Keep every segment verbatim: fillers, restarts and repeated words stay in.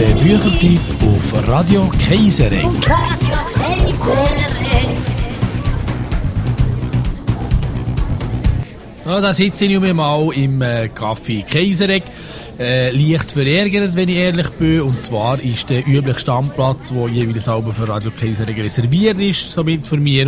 Der Büchertipp auf Radio Kaiseregg. Radio Kaiseregg. Ja, da sitze ich mir mal im äh, Café Kaiseregg. Äh, leicht verärgert, wenn ich ehrlich bin. Und zwar ist der übliche Stammplatz, der jeweils selber für Radio Kaiseregg reserviert ist, somit für mir,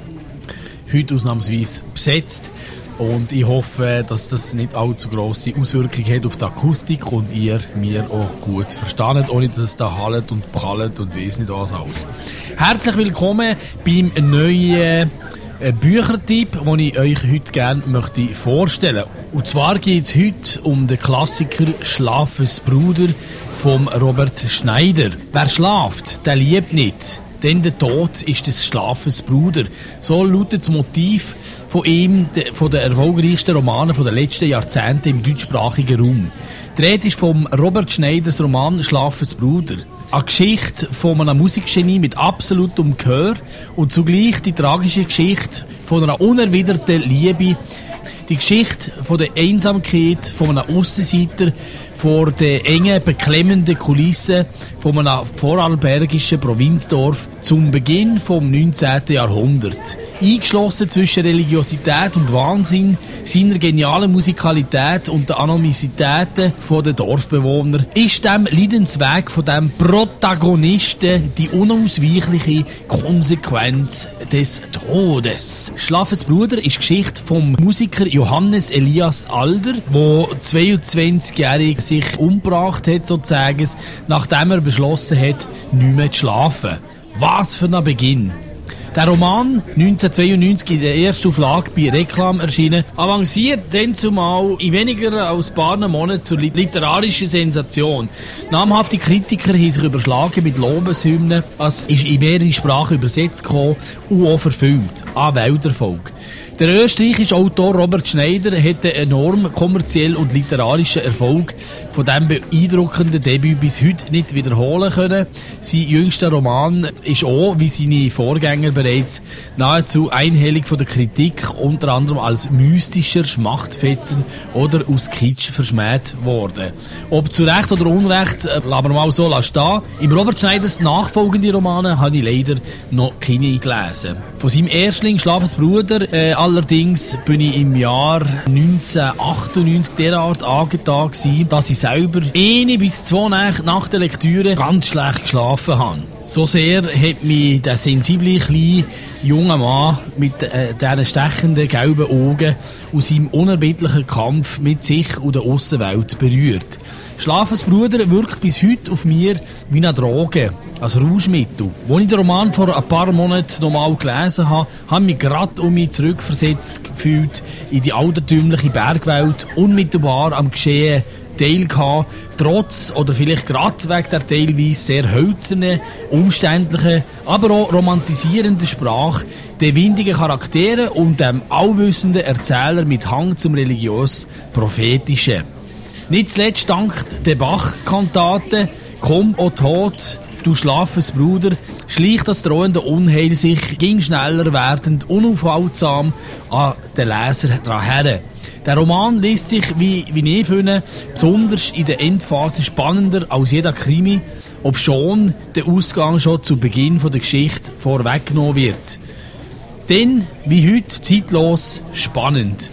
heute ausnahmsweise besetzt. Und ich hoffe, dass das nicht allzu grosse Auswirkungen hat auf die Akustik und ihr mir auch gut versteht, ohne dass es da hallt und prallt und weiss nicht was alles. Herzlich willkommen beim neuen äh, Büchertipp, den ich euch heute gerne möchte vorstellen. Und zwar geht es heute um den Klassiker «Schlafes Bruder» von Robert Schneider. Wer schlaft, der liebt nicht. Denn der Tod ist des Schlafes Bruder. So lautet das Motiv von ihm, von den erfolgreichsten Romanen der letzten Jahrzehnte im deutschsprachigen Raum. Die Rede ist vom Robert Schneiders Roman «Schlafes Bruder». Eine Geschichte von einem Musikgenie mit absolutem Gehör und zugleich die tragische Geschichte von einer unerwiderten Liebe. Die Geschichte von der Einsamkeit von einem Aussenseiter vor den engen, beklemmenden Kulissen von einem vorarlbergischen Provinzdorf zum Beginn des neunzehnten Jahrhunderts. Eingeschlossen zwischen Religiosität und Wahnsinn, seiner genialen Musikalität und den Anonymitäten der Dorfbewohner, ist dem Leidensweg von dem Protagonisten die unausweichliche Konsequenz des Todes. «Schlafes Bruder» ist die Geschichte vom Musiker Johannes Elias Alder, der zweiundzwanzigjährig sich umgebracht hat, sozusagen, nachdem er beschlossen hat, nicht mehr zu schlafen. Was für ein Beginn! Der Roman, neunzehnhundertzweiundneunzig in der ersten Auflage bei Reklam erschienen, avanciert dann zumal in weniger als ein paar Monaten zur literarischen Sensation. Namhafte Kritiker haben sich überschlagen mit Lobeshymnen, es ist in mehrere Sprachen übersetzt gekommen und auch verfilmt. Ein Welterfolg. Der österreichische Autor Robert Schneider hat einen enormen kommerziellen und literarischen Erfolg von diesem beeindruckenden Debüt bis heute nicht wiederholen können. Sein jüngster Roman ist auch, wie seine Vorgänger bereits, nahezu einhellig von der Kritik, unter anderem als mystischer Schmachtfetzen oder aus Kitsch verschmäht worden. Ob zu Recht oder Unrecht, lassen wir mal so stehen. Im Robert Schneiders nachfolgenden Romanen habe ich leider noch keine gelesen. Von seinem Erstling «Schlafes Bruder» äh, allerdings bin ich im Jahr neunzehnhundertachtundneunzig derart angetan gewesen, dass ich selber eine bis zwei Nächte nach der Lektüre ganz schlecht geschlafen habe. So sehr hat mich der sensible kleine junge Mann mit äh, diesen stechenden gelben Augen aus seinem unerbittlichen Kampf mit sich und der Aussenwelt berührt. «Schlafes Bruder» wirkt bis heute auf mir wie eine Droge, als Rauschmittel. Als ich den Roman vor ein paar Monaten nochmal gelesen habe, habe ich mich gerade um mich zurückversetzt gefühlt in die altertümliche Bergwelt, unmittelbar am Geschehen teilgehabt, trotz oder vielleicht gerade wegen der teilweise sehr hölzernen, umständlichen, aber auch romantisierenden Sprache, den windigen Charakteren und dem allwissenden Erzähler mit Hang zum religiös-prophetischen. Nicht zuletzt dank der Bach-Kantate «Komm, o Tod, du schlafes Bruder» schleicht das drohende Unheil sich ging schneller werdend unaufhaltsam an den Leser dran her. Der Roman liest sich, wie, wie ich finde, besonders in der Endphase spannender als jeder Krimi, obschon der Ausgang schon zu Beginn der Geschichte vorweggenommen wird. Denn, wie heute, zeitlos spannend.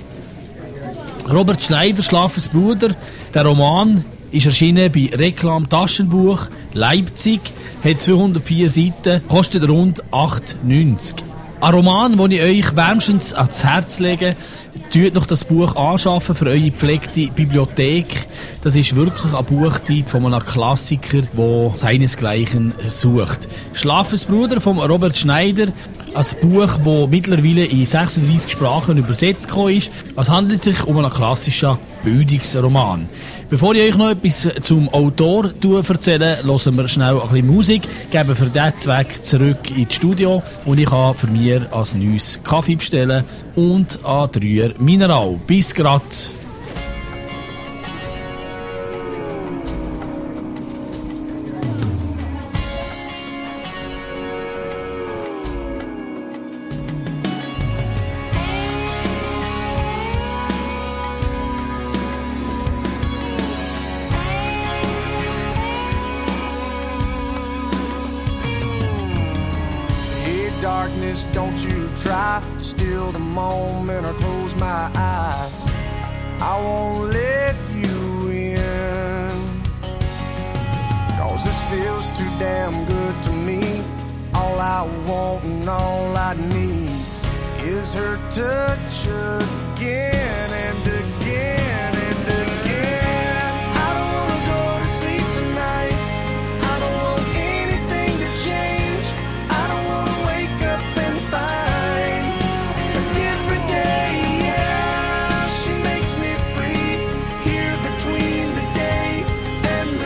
Robert Schneider, «Schlafes Bruder», der Roman ist erschienen bei Reklam Taschenbuch Leipzig, hat zweihundertvier Seiten, kostet rund acht neunzig. Ein Roman, den ich euch wärmstens ans Herz lege. Tut noch das Buch anschaffen für eure gepflegte Bibliothek. Das ist wirklich ein Buchtipp von einem Klassiker, der seinesgleichen sucht. «Schlafes Bruder» von Robert Schneider. Ein Buch, das mittlerweile in sechsunddreissig Sprachen übersetzt ist. Es handelt sich um einen klassischen Bildungsroman. Bevor ich euch noch etwas zum Autor erzähle, hören wir schnell ein bisschen Musik, geben für diesen Zweck zurück ins Studio und ich kann für mich als neues Kaffee bestellen und ein Dreier Mineral. Bis grad! Just don't you try to steal the moment or close my eyes. I won't let you in, 'cause this feels too damn good to me. All I want and all I need is her touch again and again and again. I don't wanna go to sleep tonight. I don't want anything to change. I don't wanna wake up and find a different day. Yeah, she makes me free here between the day and the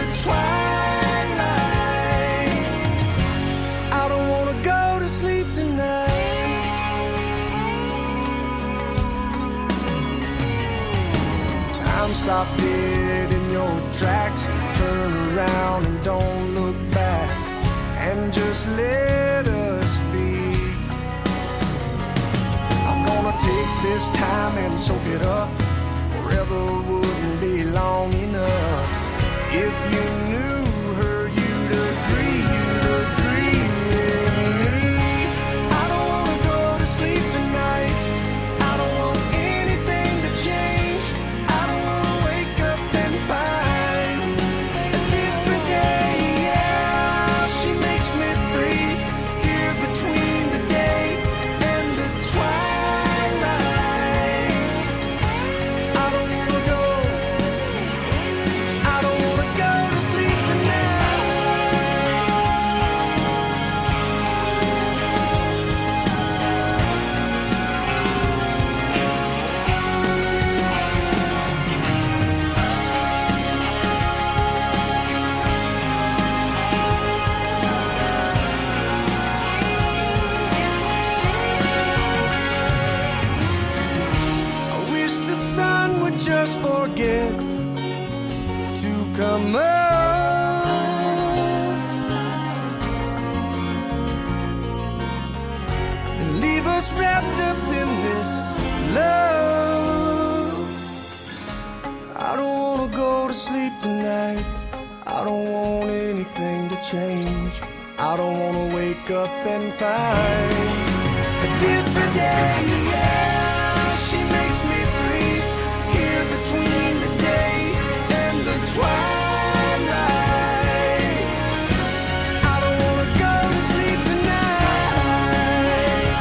twilight. I don't wanna go to sleep tonight. Time stops dead in your tracks. Turn around and don't look back, and just let us be. I'm gonna take this time and soak it up. Forever wouldn't be long enough. If you knew her, you'd agree, you'd agree with me. I don't wanna go to sleep tonight. I don't want anything to change. I don't wanna wake up and find a different day. Yeah, she makes me free here between the day and the twilight. I don't wanna go. I don't wanna go to sleep tonight. I wish the sun would just forget to come up and leave us wrapped up in this love. I don't wanna go to sleep tonight. I don't want anything to change. I don't wanna wake up and find a different day. Yeah, she makes me free here between the day and the twilight. I don't wanna go to sleep tonight.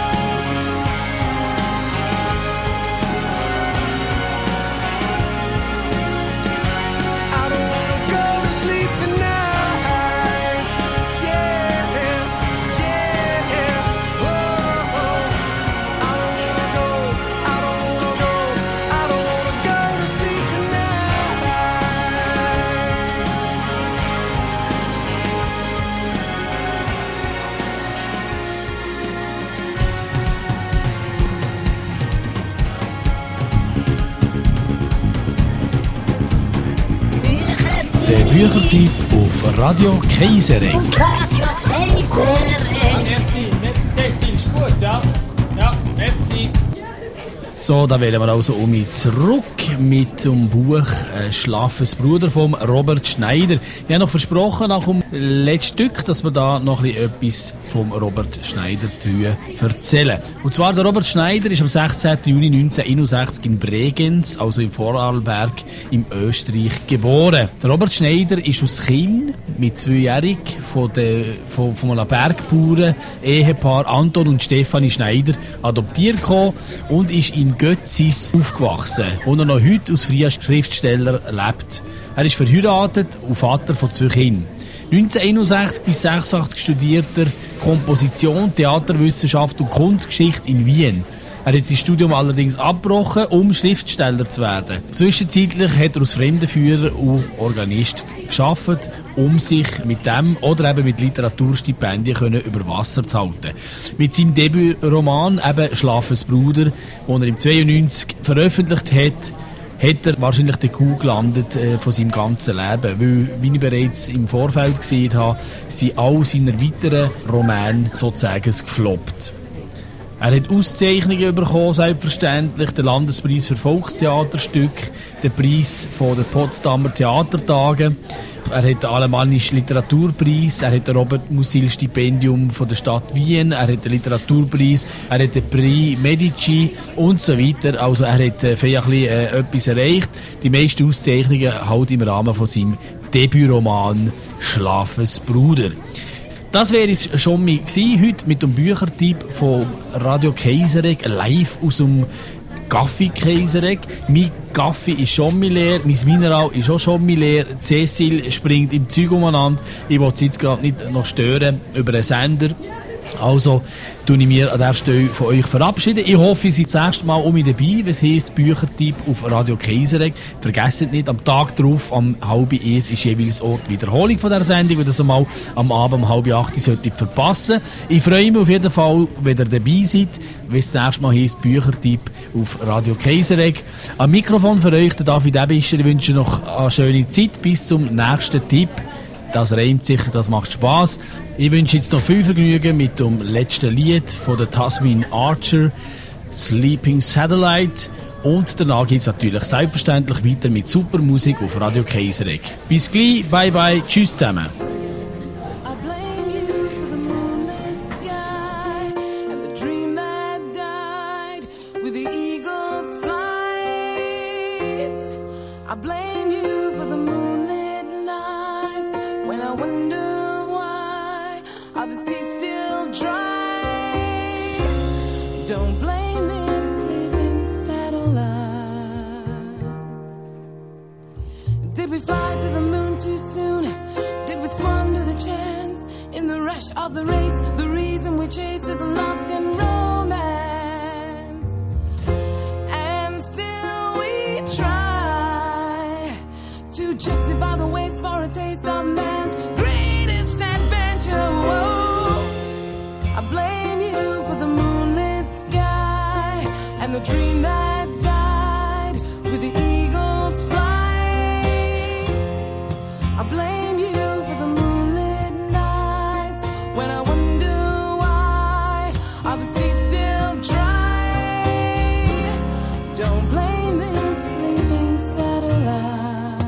I don't wanna go to sleep tonight. Yeah, yeah, whoa, whoa. I don't wanna go, I don't wanna go, I don't wanna go to sleep tonight. Der Büchertipp auf Radio Kaiseregg. Radio Kaiseregg. Merci, merci Cécile, ist gut, ja? Ja, merci. So, da wählen wir also um mich zurück mit dem Buch äh, «Schlafes Bruder» von Robert Schneider. Ich habe noch versprochen, nach dem letzten Stück, dass wir da noch ein bisschen etwas vom Robert Schneider erzählen. Und zwar, der Robert Schneider ist am sechzehnten Juni neunzehnhunderteinundsechzig in Bregenz, also im Vorarlberg, im Österreich, geboren. Der Robert Schneider ist aus Chinn mit zweijährig von, der, von, von einem Bergbauern, Ehepaar Anton und Stefanie Schneider, adoptiert gekommen und ist in Götzis aufgewachsen, wo er noch heute als freier Schriftsteller lebt. Er ist verheiratet und Vater von zwei Kindern. neunzehnhunderteinundsechzig bis sechsundachtzig studiert er Komposition, Theaterwissenschaft und Kunstgeschichte in Wien. Er hat sein Studium allerdings abgebrochen, um Schriftsteller zu werden. Zwischenzeitlich hat er als Fremdenführer und Organist gearbeitet, um sich mit dem oder eben mit Literaturstipendien können über Wasser zu halten. Mit seinem Debütroman eben «Schlafes Bruder», den er im zweiundneunzig veröffentlicht hat, hat er wahrscheinlich den Kuh gelandet äh, von seinem ganzen Leben. Weil, wie ich bereits im Vorfeld gesehen habe, sind all seine weiteren Romane sozusagen gefloppt. Er hat Auszeichnungen bekommen, selbstverständlich, den Landespreis für Volkstheaterstück, den Preis von den Potsdamer Theatertagen. er hat den alemannischen Literaturpreis, er hat das Robert-Musil-Stipendium von der Stadt Wien, er hat den Literaturpreis, er hat den Prix Medici und so weiter. Also er hat äh, vielleicht äh, etwas erreicht. Die meisten Auszeichnungen halt im Rahmen von seinem Debütroman «Schlafensbruder». Das wäre es schon mal gewesen, heute mit dem Büchertipp von Radio Kaiseregg, live aus dem Café Kaiseregg. Mein Kaffee ist schon mal leer, mein Mineral ist auch schon mal leer. Cecil springt im Zeug umeinander. Ich will sie jetzt gerade nicht noch stören über den Sender. Also tue ich mir an dieser Stelle von euch verabschieden. Ich hoffe, ihr seid das nächste Mal um mich dabei. Was heisst Büchertipp auf Radio Kaiseregg. Vergesst nicht, am Tag darauf, am halb eins, ist jeweils auch die Wiederholung von dieser Sendung, weil das einmal am Abend um halb acht solltet ihr verpassen. Ich freue mich auf jeden Fall, wenn ihr dabei seid, wenn es das nächste Mal heisst Büchertipp auf Radio Kaiseregg. Am Mikrofon für euch, der David Ebischer. Ich wünsche noch eine schöne Zeit bis zum nächsten Tipp. Das reimt sich, das macht Spass. Ich wünsche jetzt noch viel Vergnügen mit dem letzten Lied von der Tasmin Archer, Sleeping Satellite. Und danach geht es natürlich selbstverständlich weiter mit super Musik auf Radio Kaiseregg. Bis gleich, bye bye, tschüss zusammen. Of the race, the reason we chase is lost in romance, and still we try to justify the waste for a taste of man's greatest adventure. Whoa. I blame you for the moonlit sky and the dream that died with the eagle's flight. I blame you for the moonlit nights when I wonder why are the seas still dry. Don't blame this sleeping satellite.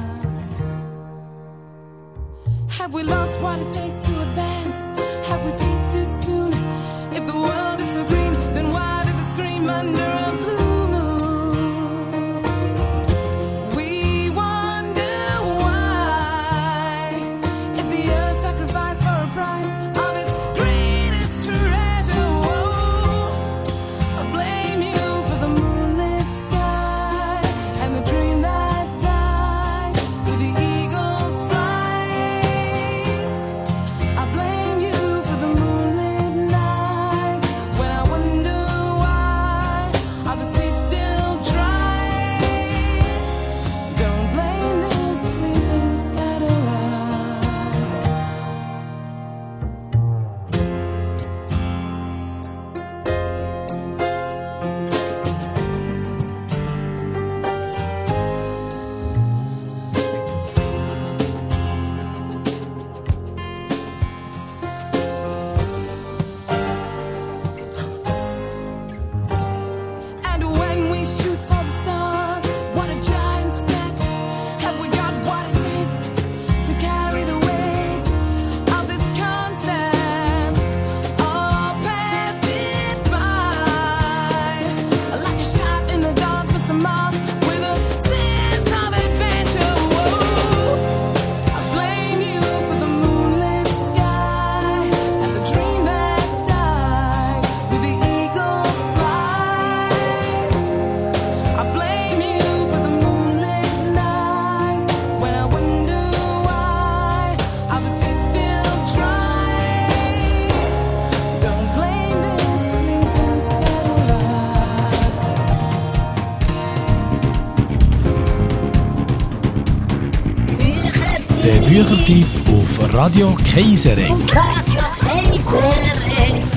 Have we lost what it takes to advance? Have we peaked too soon? If the world is so green, then why does it scream under a blue moon? We wonder why, if the earth sacrificed for a price of its greatest treasure. Whoa. I blame you for the moonlit sky and the dream that died with the eagle's flight. I blame you for the moonlit nights when I wonder why are the seas still dry. Don't blame this sleeping satellite. And when we shoot for the stars, what a giant step. Have we got what it takes to carry the weight of this concept? Or pass it by like a shot in the dark with some mark with a sense of adventure. Whoa. I blame you for the moonlit sky and the dream that died with the eagle's flight. I blame you for the moonlit nights when I wonder why are the seas still dry. Don't blame this sleeping satellite. Der Büchertipp auf Radio Kaiseregg. Radio Kaiseregg.